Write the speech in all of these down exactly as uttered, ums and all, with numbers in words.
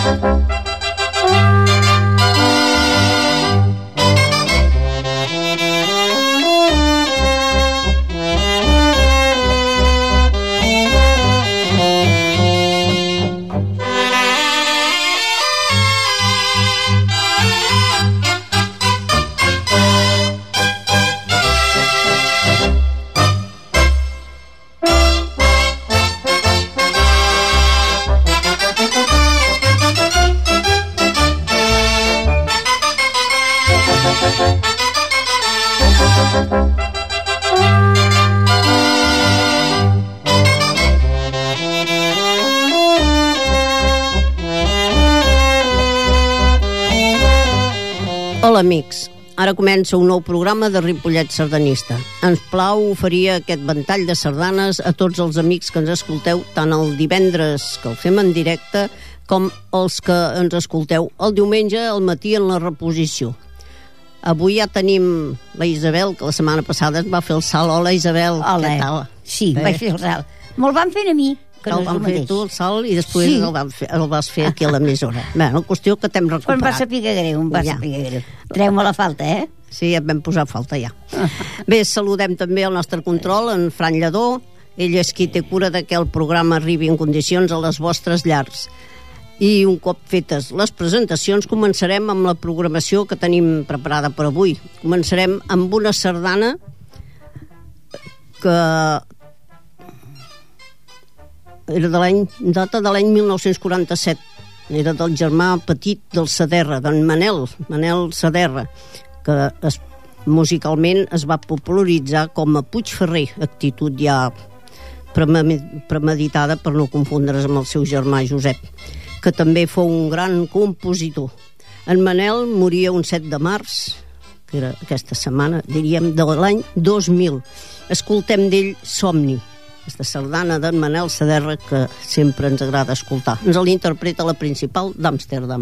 Hola amics, ara comença un nou programa de Ripollet Sardanista. Ens plau oferir aquest ventall de sardanes a tots els amics que ens escolteu tant el divendres, que el fem en directe, com els que ens escolteu el diumenge al matí en la reposició. Avui ja tenim la Isabel, que la setmana passada ens va fer el salt. Hola Isabel, Hola. Què tal? Sí, eh? vaig fer el salt. Me'l van fer a mi, que el no és van el fer mateix. tu el salt i després Sí. el, van fer, el vas fer aquí a l'emissora. Bé, la qüestió que t'hem Però em va recuperat. saber greu, em va Ja. saber greu. Treu-me la falta, eh? Sí, et vam posar falta ja. Bé, saludem també el nostre control, en Fran Lledó. Ell és qui té cura de que el programa arribi en condicions a les vostres llars. I un cop fetes les presentacions, començarem amb la programació que tenim preparada per avui. Començarem amb una sardana que era de l'any, data de l'any mil nou-cents quaranta-set. Era del germà petit del Saderra, d'en Manel, Manel Saderra, que es, musicalment es va popularitzar com a Puigferrer, actitud ja premeditada per no confondre's amb el seu germà Josep, que també fou un gran compositor. En Manel moria un set de març, que era aquesta setmana, diríem, de l'any dos mil. Escoltem d'ell Somni, aquesta sardana d'en Manel Saderra que sempre ens agrada escoltar. Ens l'interpreta la Principal d'Amsterdam.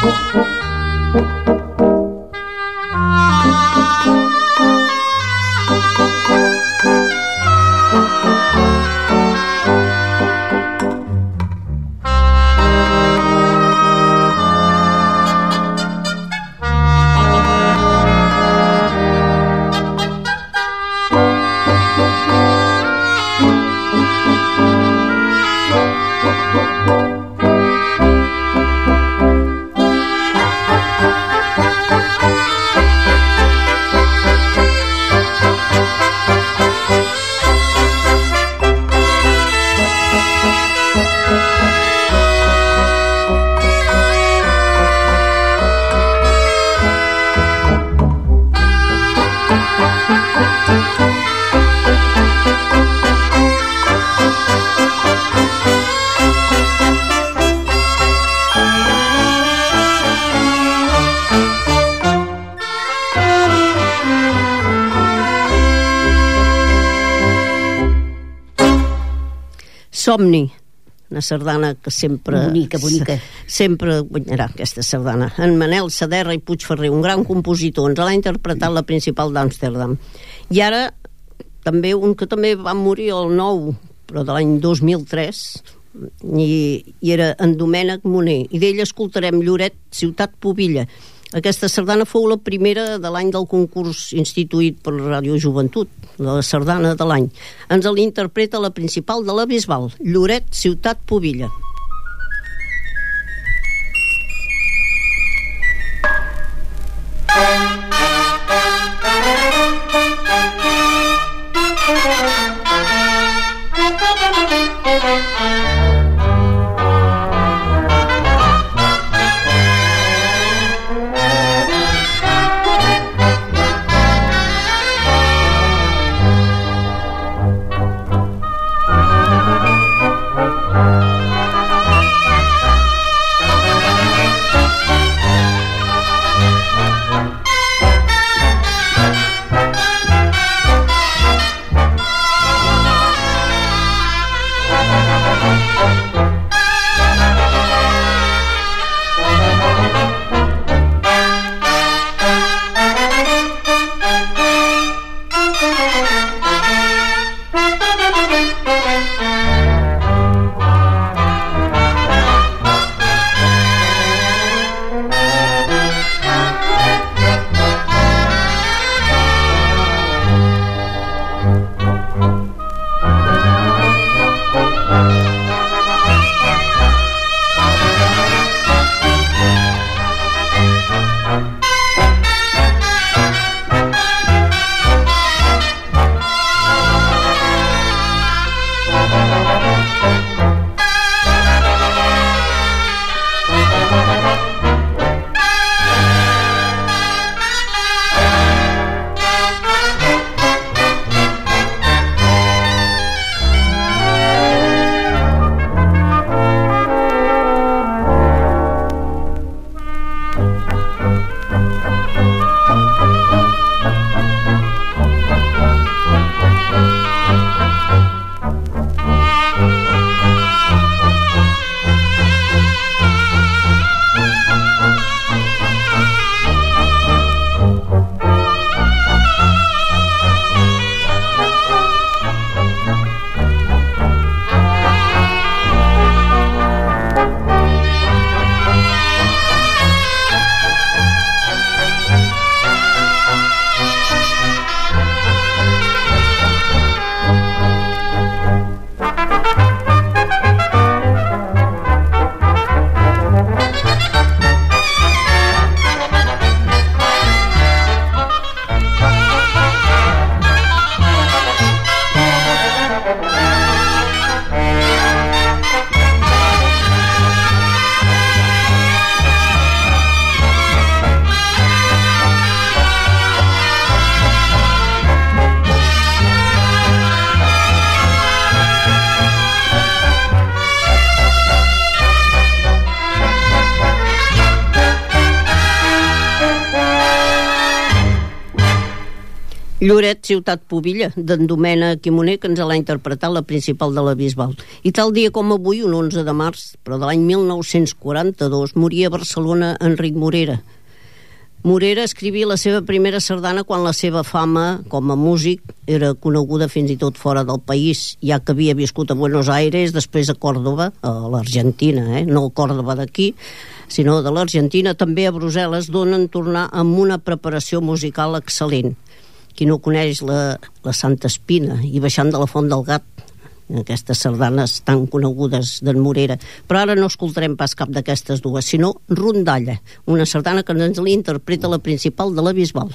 Somni, una sardana que sempre... Bonica, bonica. Sempre guanyarà aquesta sardana. En Manel Saderra i Puigferrer, un gran compositor, ens l'ha interpretat la Principal d'Amsterdam. I ara, també un que també va morir el nou, però de l'any dos mil tres, i, i era en Domènec Moner, i d'ell escoltarem Lloret, Ciutat Pubilla. Aquesta sardana fou la primera de l'any del concurs instituït per Ràdio Joventut, la sardana de l'any. Ens l'interpreta la Principal de la Bisbal, Lloret, Ciutat Pubilla. Lloret, ciutat pubilla, d'en Domènec Quimoner, que ens l'ha interpretat la principal de la Bisbal. I tal dia com avui, un onze de març, però de l'any mil nou-cents quaranta-dos, moria a Barcelona Enric Morera. Morera escrivia la seva primera sardana quan la seva fama com a músic era coneguda fins i tot fora del país, ja que havia viscut a Buenos Aires, després a Còrdova, a l'Argentina, eh? no a Còrdova d'aquí, sinó de l'Argentina, també a Brussel·les, d'on en tornar amb una preparació musical excel·lent. Qui no coneix la, la Santa Espina i baixant de la Font del Gat, aquestes sardanes tan conegudes d'en Morera. Però ara no escoltarem pas cap d'aquestes dues, sinó Rondalla, una sardana que ens li interpreta la principal de la Bisbal.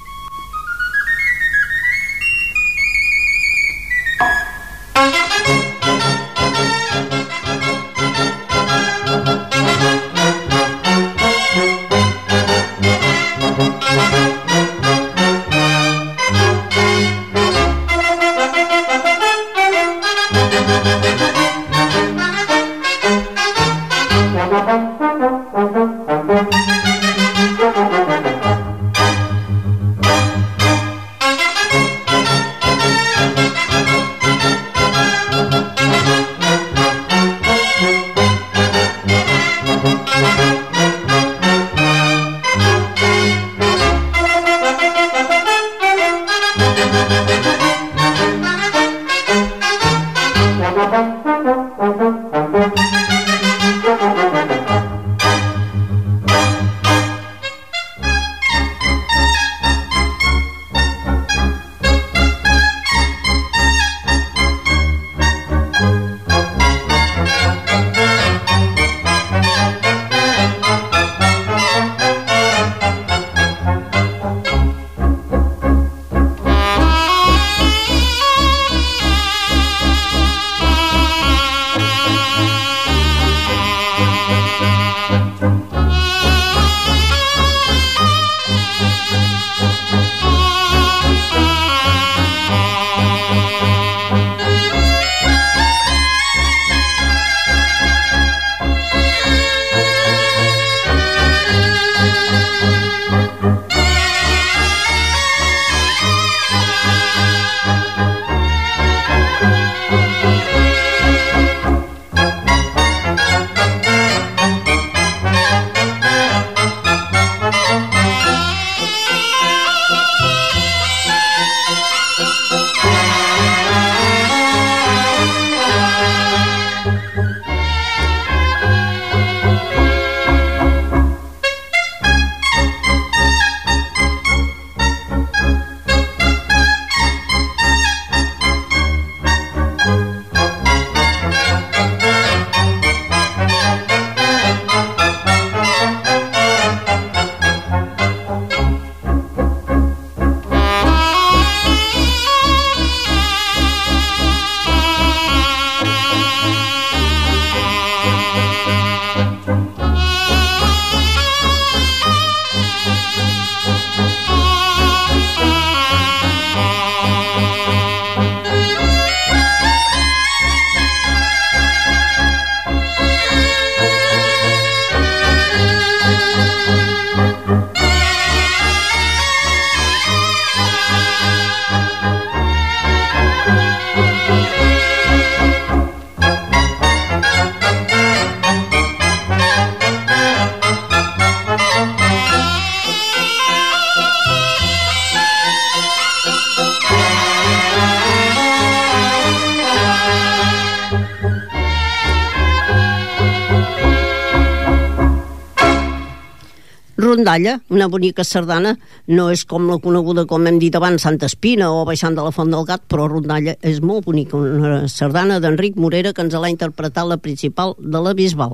Rondalla, una bonica sardana, no és com la coneguda, com hem dit abans, Santa Espina o Baixant de la Font del Gat, però Rondalla és molt bonica, una sardana d'Enric Morera que ens l'ha interpretat la principal de la Bisbal.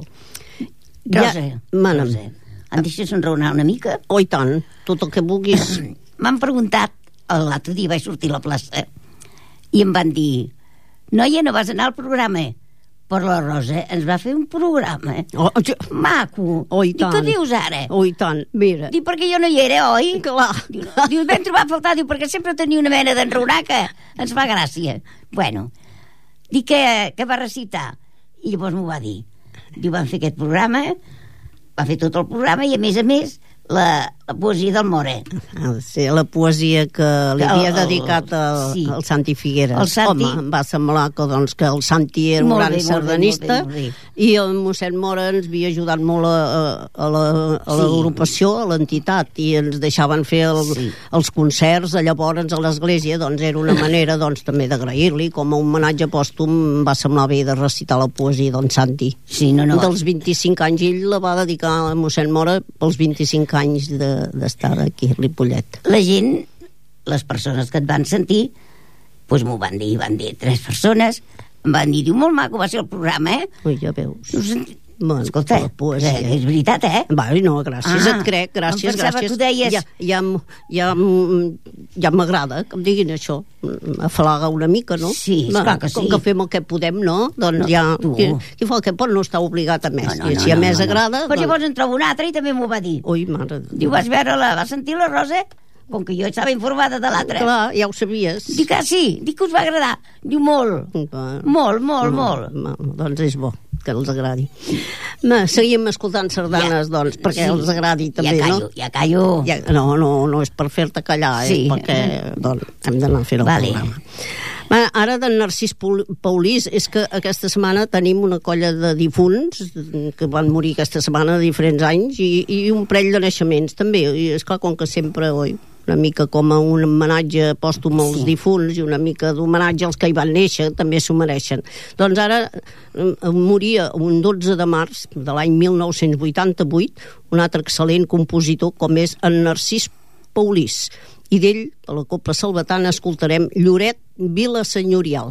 Rosa, ja, mana'm. Rosa, em deixes enraonar una mica? Oh, i tant, tot el que vulguis. M'han preguntat, l'altre dia vaig sortir a la plaça, i em van dir, noia, no vas anar al programa? Però la Rosa ens va fer un programa oh, jo... maco. Oh, i tant. Dic, què dius ara? Oh, i tant, mira. Dic, perquè jo no hi era, oi? Clar. Diu, diu vam trobar a faltar, diu, perquè sempre tenia una mena d'enraonar que ens fa gràcia. Bueno, dic que, que va recitar. I llavors m'ho va dir. Diu, van fer aquest programa, va fer tot el programa, i a més a més, la, la poesia del More. Ha de ser la poesia que li havia El- dedicat al, sí. al Santi Figueres. El Santi- Home, em va semblar que, doncs, que el Santi era un Molt gran bé, molt bé, sardanista molt bé, molt i el mossèn Mora ens havia ajudat molt a, a, la, a l'agrupació, a l'entitat, i ens deixaven fer el, Sí. els concerts a llavors a l'església, doncs era una manera doncs, també d'agrair-li, com a homenatge pòstum em va semblar bé de recitar la poesia d'en Santi. Sí, no, no. Dels vint-i-cinc anys, ell la va dedicar a mossèn Mora pels vint-i-cinc anys de- d'estar aquí a Ripollet. La gent, les persones que et van sentir, doncs m'ho van dir, van dir tres persones, em van dir, diu, molt maco va ser el programa, eh? Ui, ja veus. No sent... Bueno, Escolta, la poesia. eh, és veritat, eh? Va, no, gràcies, Ah, et crec, gràcies, em pensava gràcies. que ho deies. Ja, ja, m- ja, m- ja m'agrada que em diguin això. Afalaga una mica, no? Sí, esclar que sí. Com que fem el que podem, no? Doncs No, ja... tu. Qui, qui fa el que pot no està obligat a més. No, no, I no, si a no, més no, no. agrada... Però llavors en trobo un altre i també m'ho va dir. Ui, mare de Diu, vas veure-la, vas sentir la Rosa? Com que jo estava informada de l'altre. Clar, ja ho sabies. Dic, ah, sí, dic que us va agradar. Diu, molt, Va. molt, molt, No, molt. no, doncs és bo que els agradi. Ma, seguim escoltant sardanes, Ja. doncs, perquè Sí. els agradi també, ja callo, no? Ja callo, Ja, no, no, no és per fer-te callar, Sí. és perquè doncs, hem d'anar a fer el Vale. programa. Va, ara d'en Narcís Paul- Paulís, és que aquesta setmana tenim una colla de difunts que van morir aquesta setmana de diferents anys i, i un parell de naixements també, i esclar, com que sempre, oi, una mica com a un homenatge pòstum als Sí. difunts i una mica d'homenatge als que hi van néixer, també s'ho mereixen. Doncs ara eh, moria un dotze de març de l'any mil nou-cents vuitanta-vuit un altre excel·lent compositor com és en Narcís Paulís, i d'ell, a la Copla Salvatana, escoltarem Lloret, Vila Senyorial.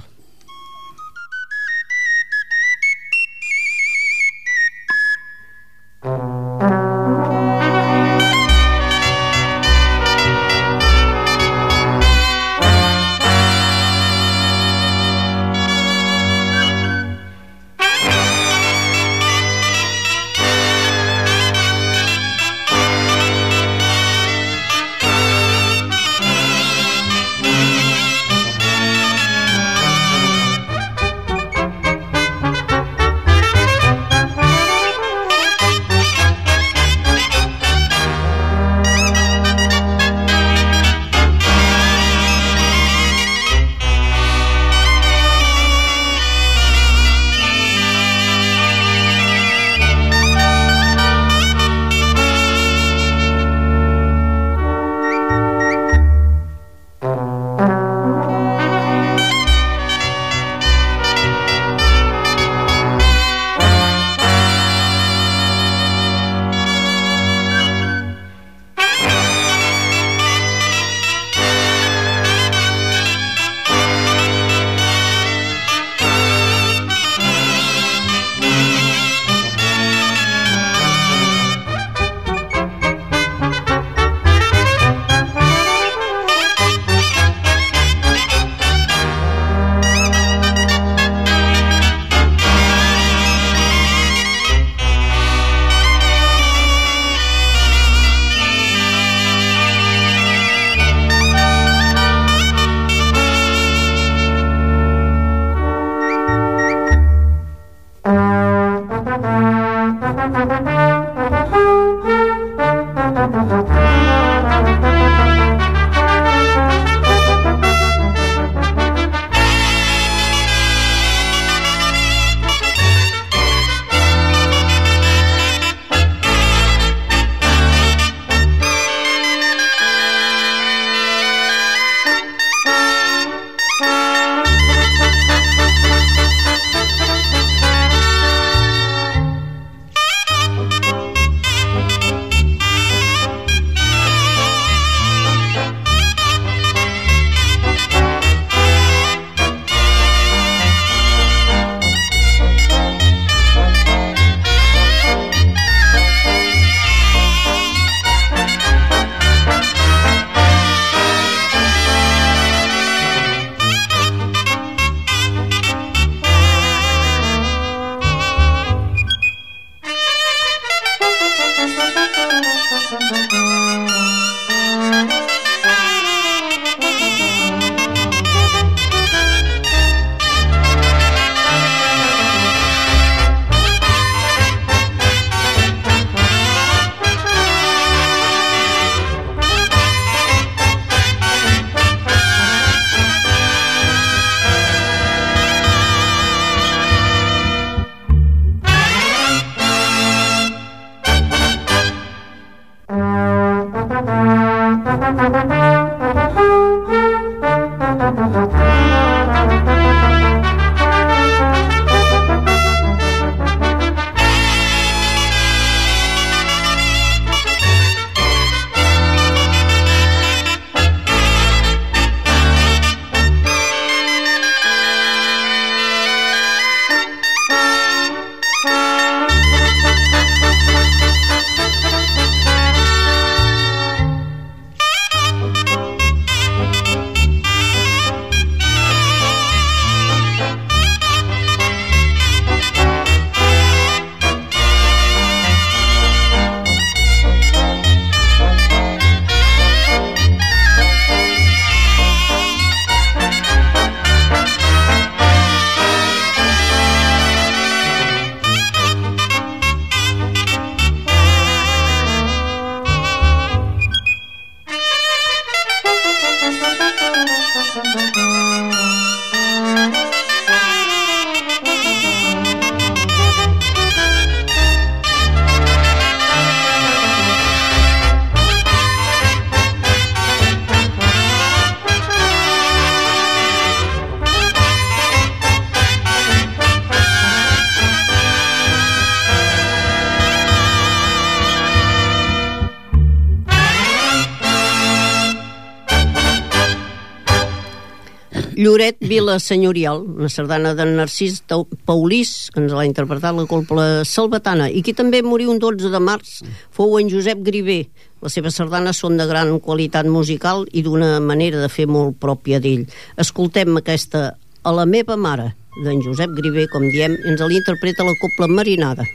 Lloret, vila senyorial, una sardana d'en Narcís Paulís, que ens l'ha interpretat la Cobla Salvatana, i qui també moriu un dotze de març fou en Josep Griver. Les seves sardanes són de gran qualitat musical i d'una manera de fer molt pròpia d'ell. Escoltem aquesta A la meva mare, d'en Josep Griver, com diem, ens l'interpreta la Cobla Marinada.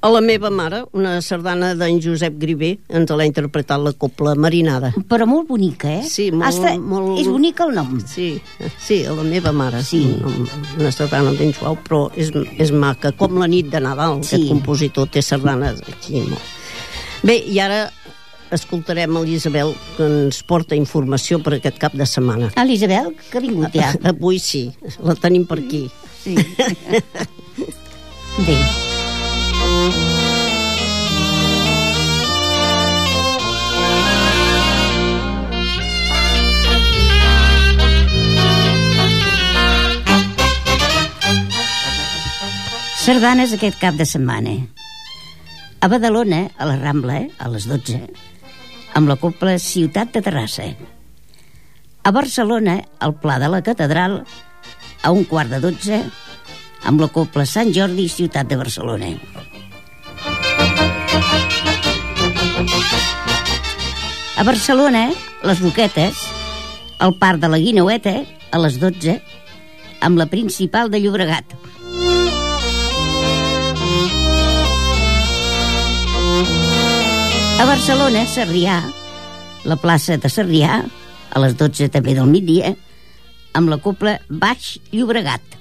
A la meva mare, una sardana d'en Josep Griver, ens l'ha interpretat la Copla Marinada. Però molt bonica, eh? Sí, molt... Hasta molt... És bonic el nom. Sí, sí, a la meva mare. Sí. Una sardana ben suau, però és, és maca, com la nit de Nadal. Sí. Aquest compositor té sardanes així molt. Bé, i ara escoltarem a l'Isabel, que ens porta informació per aquest cap de setmana. Ah, l'Isabel, que ha vingut ja. Avui sí, la tenim per aquí. Sí. Bé. Sardanes aquest cap de setmana. A Badalona, a la Rambla, a les dotze, amb la Copla Ciutat de Terrassa. A Barcelona, al Pla de la Catedral, a un quart de dotze, amb la Copla Sant Jordi Ciutat de Barcelona. A Barcelona, les Roquetes, al Parc de la Guineueta, a les dotze, amb la Principal de Llobregat. A Barcelona, Sarrià, la plaça de Sarrià, a les dotze també del migdia, amb la Copla Baix Llobregat.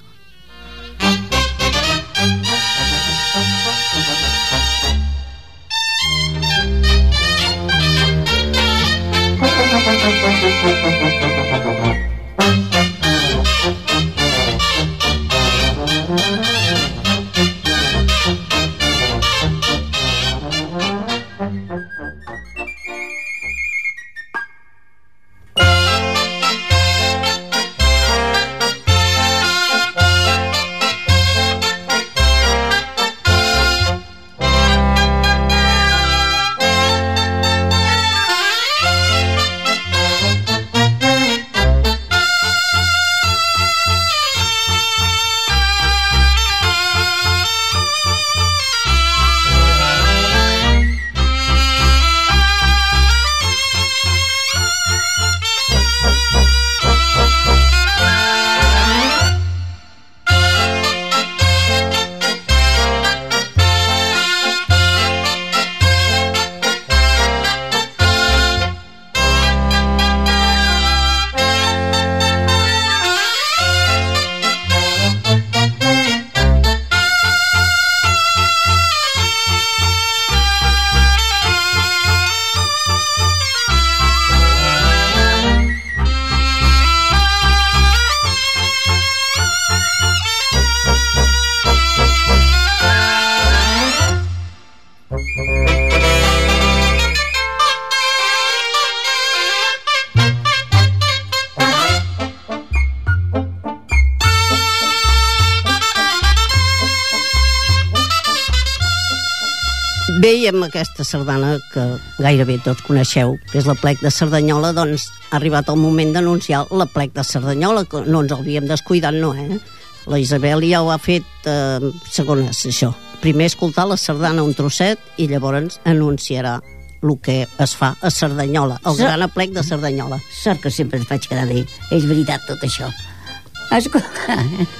Bé, i amb aquesta sardana que gairebé tots coneixeu, que és la plec de Cerdanyola, doncs ha arribat el moment d'anunciar la plec de Cerdanyola, que no ens havíem descuidat, no, eh? La Isabel ja ho ha fet eh, segones, això. Primer escoltar la sardana un trosset i llavors anunciarà el que es fa a Cerdanyola, el So- gran aplec de Cerdanyola. Sort que sempre et faig quedar bé. És veritat tot això. Escolta,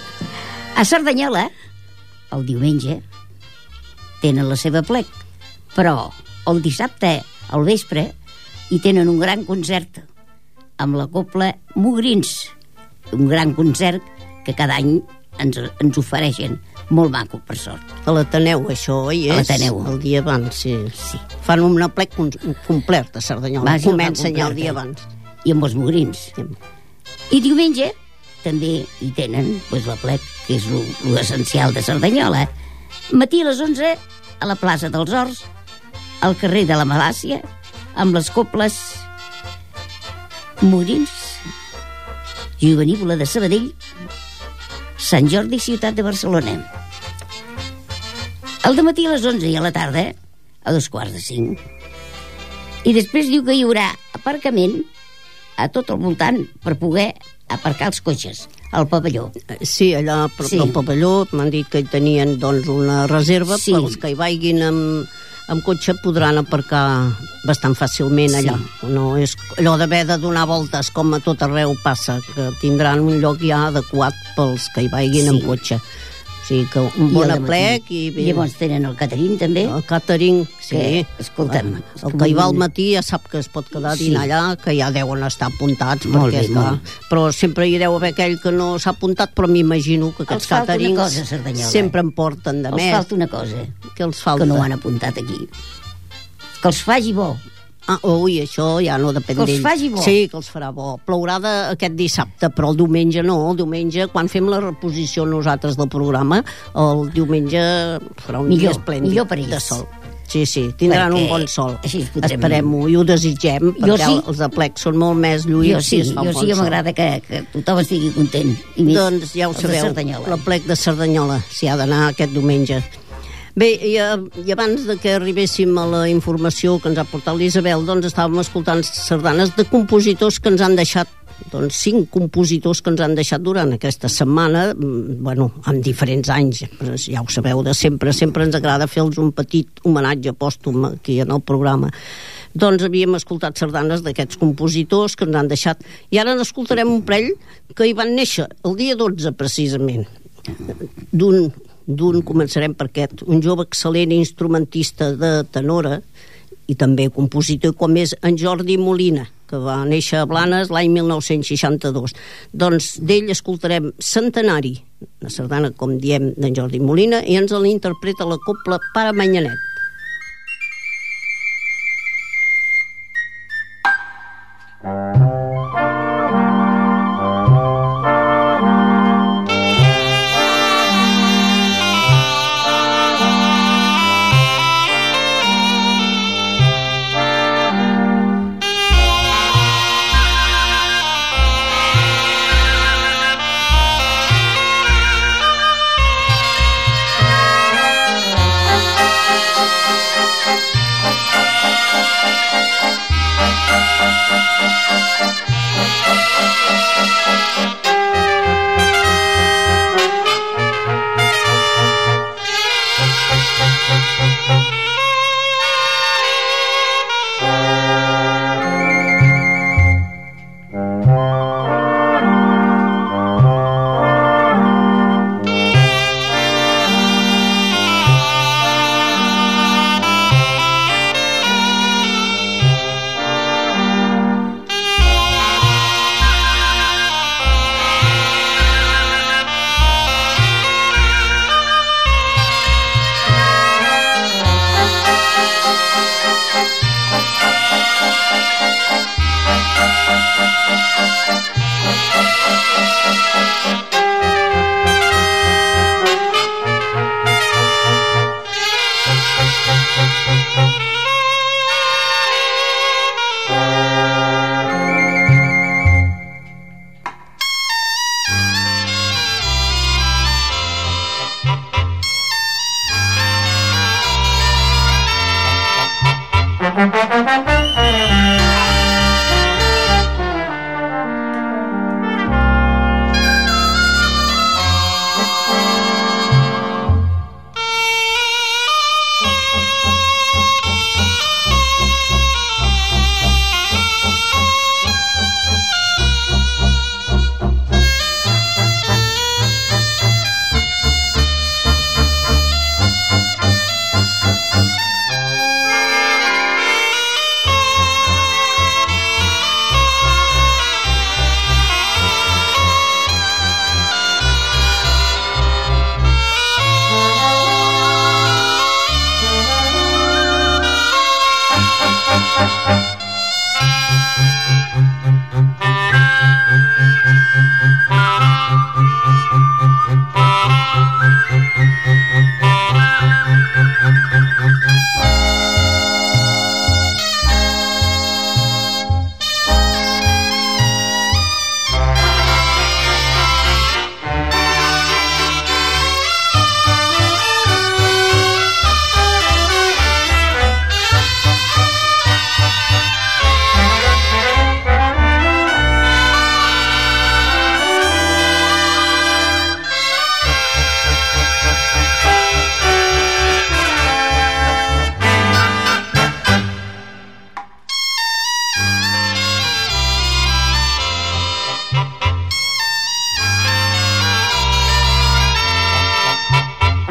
a Cerdanyola, el diumenge, tenen la seva plec, però el dissabte al vespre hi tenen un gran concert amb la Copla Mugrins, un gran concert que cada any ens, ens ofereixen, molt maco, per sort. A l'Ateneu, això, oi? A És l'Ateneu. el dia abans, sí. Sí. Fan un aplec com- complet a Cerdanyola. Va, sí, el Comença va ja el complet, dia eh? abans. I amb els Mugrins. Sí. I diumenge també hi tenen pues, la plec, que és lo, lo essencial de Cerdanyola. Matí a les onze, a la plaça dels Horts, al carrer de la Malàcia, amb les coples Mugrins, Jovenívola de Sabadell, Sant Jordi, Ciutat de Barcelona. Al dematí a les onze i a la tarda, a dos quarts de cinc. I després diu que hi haurà aparcament a tot el voltant per poder aparcar els cotxes al pavelló. Sí, allà a prop Sí. del pavelló m'han dit que hi tenien doncs, una reserva Sí. pels que hi vagin amb, amb cotxe podran aparcar bastant fàcilment allà. Sí. No és allò d'haver de donar voltes com a tot arreu passa, que tindran un lloc ja adequat pels que hi vagin Sí. amb cotxe. O sigui que un bon aplec i... I llavors tenen el catering també. El catering, sí. Que, escolta'm, el que hi va al matí ja sap que es pot quedar a dinar sí. allà, que ja deuen estar apuntats, molt perquè bé, està... Molt. Però sempre hi deu haver aquell que no s'ha apuntat, però m'imagino que aquests caterings cosa, sempre en porten de els més. Els falta una cosa, que, els falta? que no ho han apuntat aquí. Que els faci bo. Ah, ui, això ja no depèn d'ell. Que els faci bo. Sí, que els farà bo. Plourà de, aquest dissabte, però el diumenge no. El diumenge, quan fem la reposició nosaltres del programa, el diumenge farà un millor, dia esplèndid millor per ells. de sol. Sí, sí, tindran perquè un bon sol. Podrem... Esperem-ho i ho desitgem, jo perquè sí. els aplecs són molt més lluïts. Jo sí, si es fa jo sí que m'agrada que, que tothom estigui content. I més doncs ja ho sabeu, l'aplec de Cerdanyola, s'hi ha d'anar aquest diumenge. Bé, i, i abans de que arribéssim a la informació que ens ha portat l'Isabel, doncs estàvem escoltant sardanes de compositors que ens han deixat, doncs cinc compositors que ens han deixat durant aquesta setmana, bueno, en diferents anys, ja ho sabeu de sempre, sempre ens agrada fer-los un petit homenatge pòstum aquí en el programa. Doncs havíem escoltat sardanes d'aquests compositors que ens han deixat, i ara n'escoltarem un parell que hi van néixer el dia dotze, precisament, d'un d'un, començarem per aquest, un jove excel·lent instrumentista de tenora i també compositor com és en Jordi Molina, que va néixer a Blanes l'any mil nou-cents seixanta-dos. Doncs d'ell escoltarem Centenari, una sardana, com diem, d'en Jordi Molina, i ens l'interpreta la cobla Pare Manyanet. Thank you.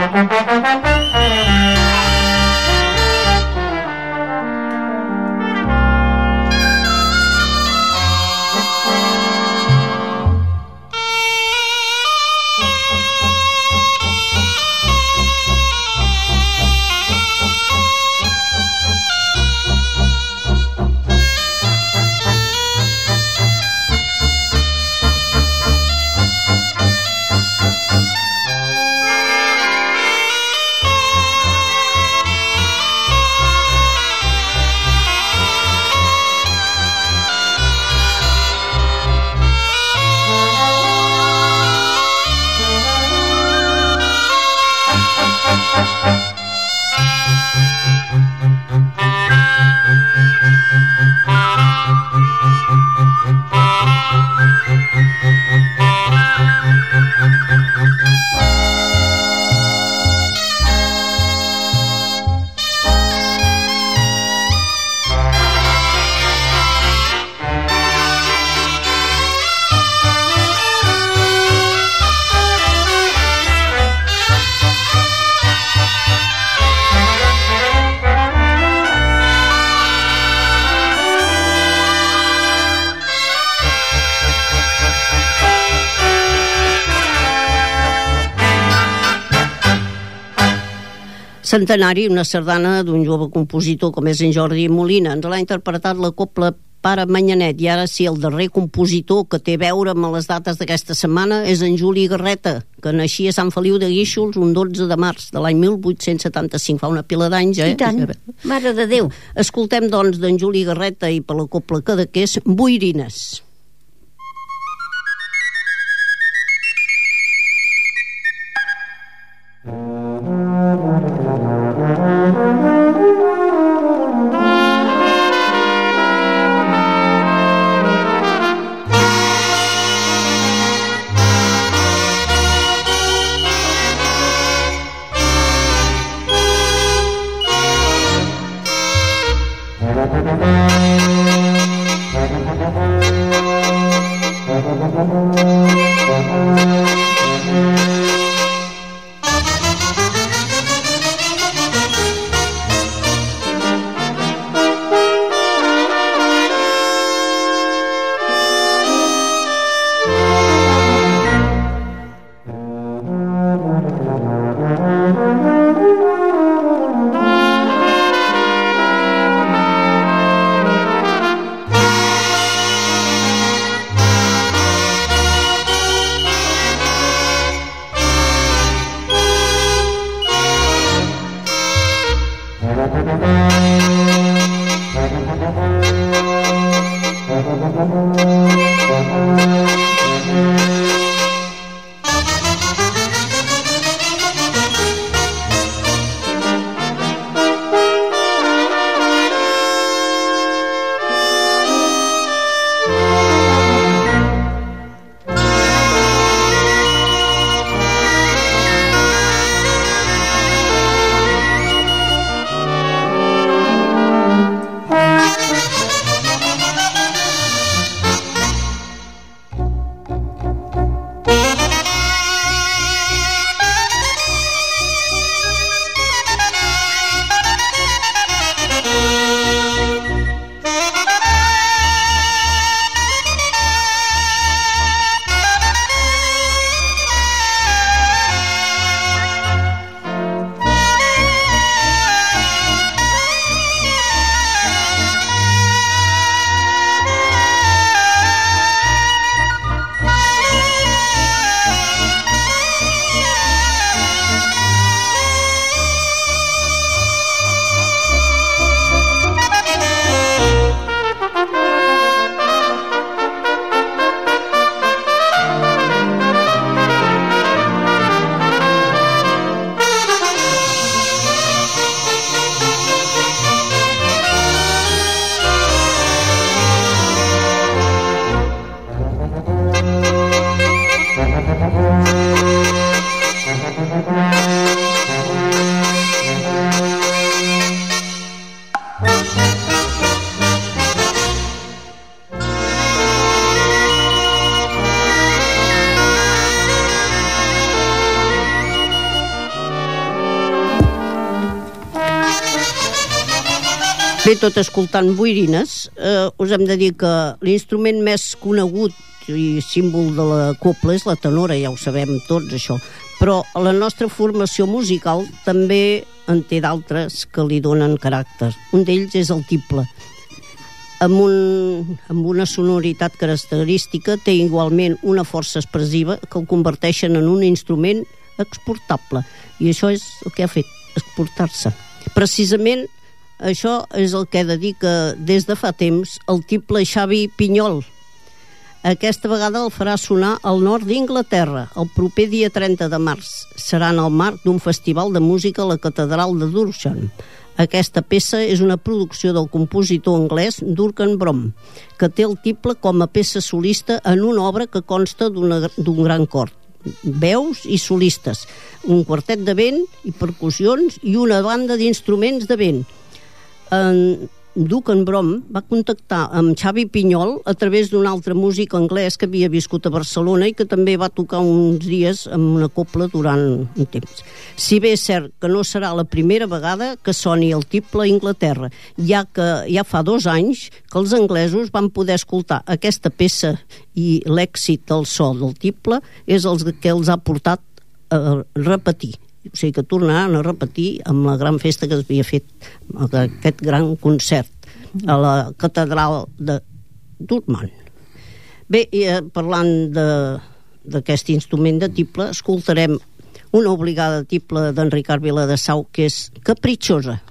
Centenari, una sardana d'un jove compositor com és en Jordi Molina. Ens l'ha interpretat la Cobla Pare Manyanet. I ara sí, el darrer compositor que té a veure amb les dates d'aquesta setmana és en Juli Garreta, que naixia a Sant Feliu de Guíxols un dotze de març de l'any mil vuit-cents setanta-cinc. Fa una pila d'anys, eh? I tant, mare de Déu. Escoltem, doncs, d'en Juli Garreta i per la Cobla Cadaqués, Boirines. fet tot escoltant boirines, eh, us hem de dir que l'instrument més conegut i símbol de la copla és la tenora, ja ho sabem tots això, però la nostra formació musical també en té d'altres que li donen caràcter. Un d'ells és el tiple. Amb, un, amb una sonoritat característica té igualment una força expressiva que el converteixen en un instrument exportable, i això és el que ha fet, exportar-se. Precisament això és el que dedica des de fa temps el tiple Xavi Pinyol. Aquesta vegada el farà sonar al nord d'Inglaterra el proper dia trenta de març. Serà en el marc d'un festival de música a la catedral de Durham. Aquesta peça és una producció del compositor anglès Duncan Brom, que té el tiple com a peça solista en una obra que consta d'un gran cor, veus i solistes, un quartet de vent i percussions i una banda d'instruments de vent. En Duncan Brom va contactar amb Xavi Pinyol a través d'un altre músic anglès que havia viscut a Barcelona i que també va tocar uns dies amb una copla durant un temps. Si bé és cert que no serà la primera vegada que soni el tiple a Inglaterra, ja que ja fa dos anys que els anglesos van poder escoltar aquesta peça i l'èxit del so del tiple és el que els ha portat a repetir. O sigui que tornaran a repetir amb la gran festa que es havia fet, aquest gran concert a la catedral de Durham. Bé, i, eh, parlant d'aquest instrument de tiple, escoltarem una obligada tiple d'en Ricard Viladesau, que és Capritxosa.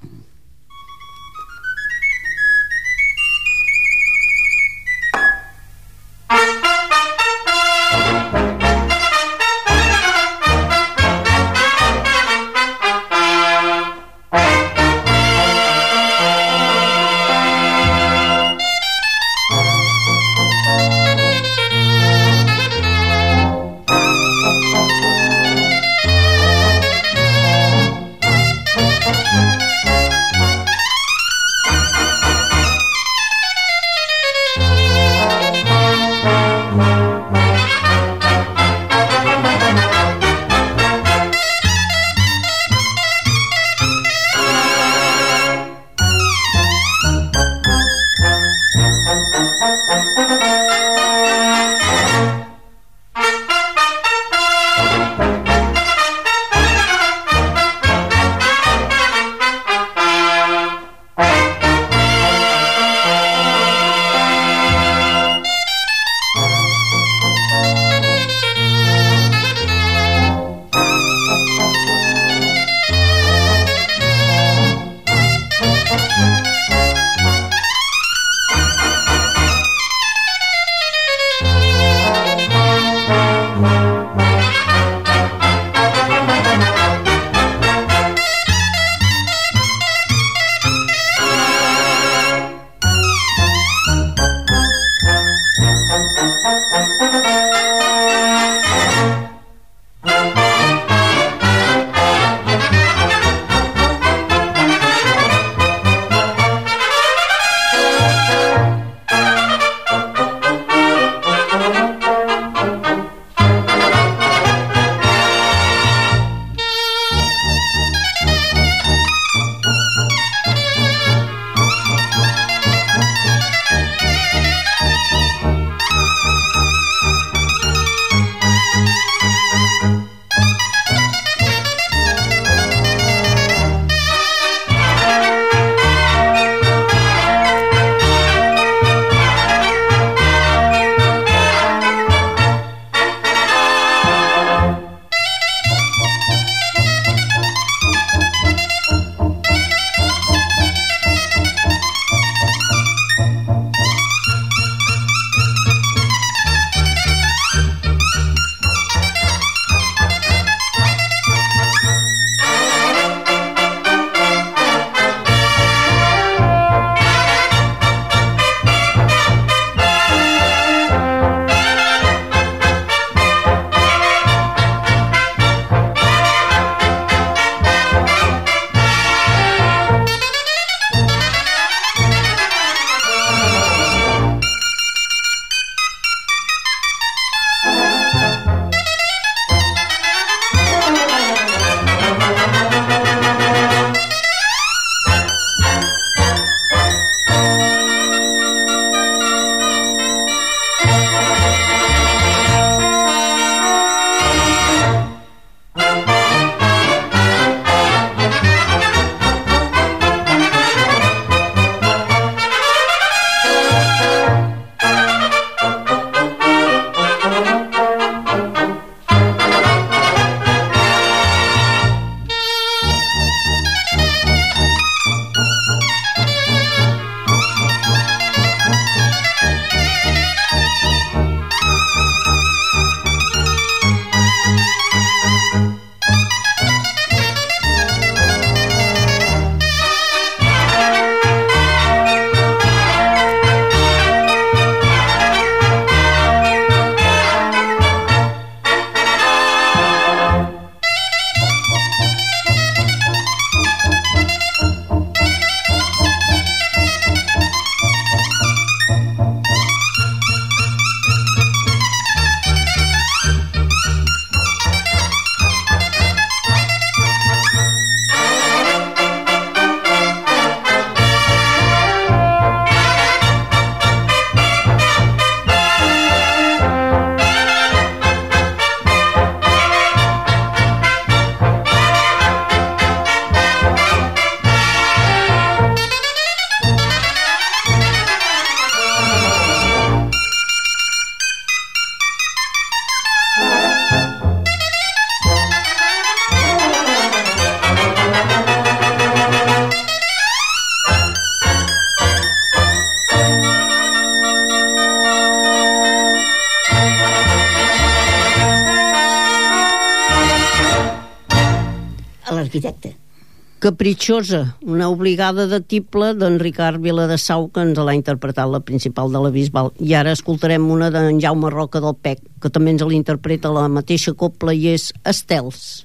arquitecte. Capritxosa, una obligada de tible d'en Ricard Viladesau, que ens l'ha interpretat la principal de la Bisbal. I ara escoltarem una d'en Jaume Roca del Pec, que també ens l'interpreta la mateixa copla, i és Estels.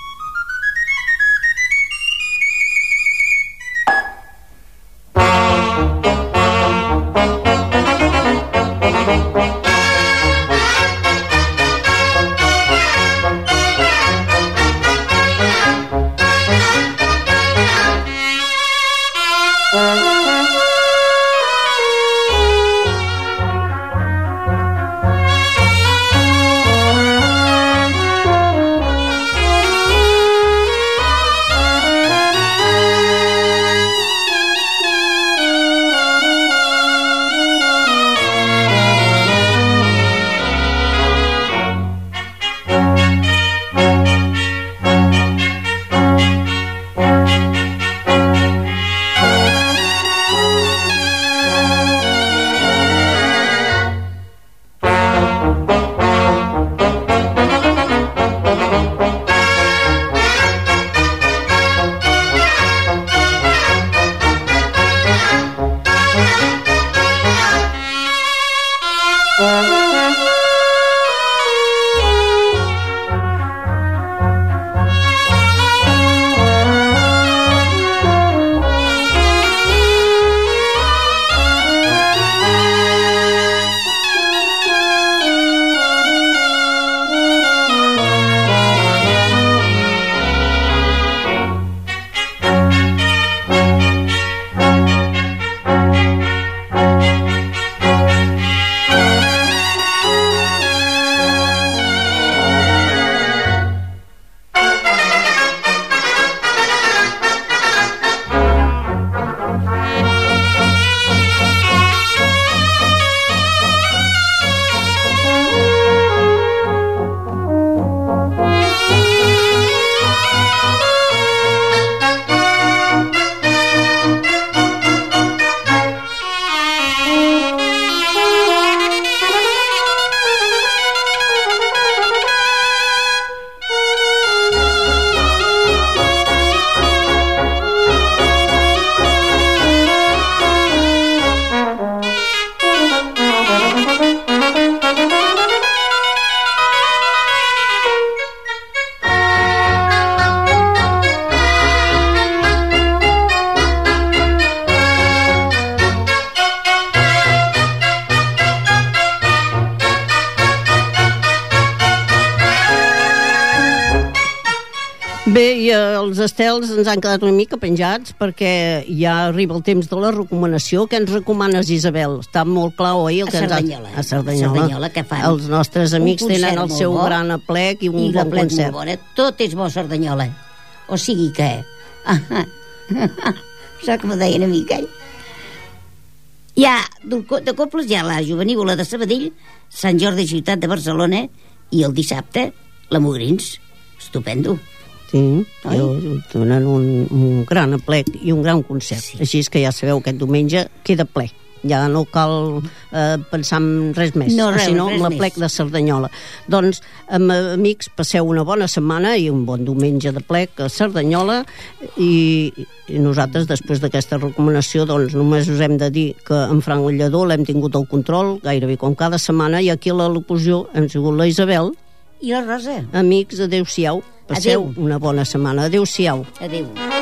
Bé, i els estels ens han quedat una mica penjats perquè ja arriba el temps de la recomanació. Què ens recomanes, Isabel? Està molt clar, oi? El A que ens ha- Cerdanyola. A Cerdanyola. A Cerdanyola, que fan Els nostres amics un tenen concert el molt seu bo gran aplec i un I bon l'aplec concert. molt bona. Tot és bo a Cerdanyola. O sigui que... Saps com ho deien a mi, aquell? Hi ha, de cobles, hi ha la Jovenívola de Sabadell, Sant Jordi Ciutat de Barcelona, i el dissabte, la Mugrins. Estupendo. Sí, Oi? jo- donen un, un gran aplec i un gran concert. Sí. Així és que ja sabeu, aquest diumenge queda ple. Ja no cal eh, pensar en res més, No, res, sinó res en l'aplec més. de Cerdanyola. Doncs, amb amics, passeu una bona setmana i un bon diumenge de plec a Cerdanyola, i, i nosaltres, després d'aquesta recomanació, doncs només us hem de dir que en Frank Lledó l'hem tingut al control gairebé com cada setmana, i aquí a la locució hem sigut la Isabel. I la Rosa. Amics, adeu-siau. Passeu Adeu. una bona setmana. Adeu-siau. Adéu.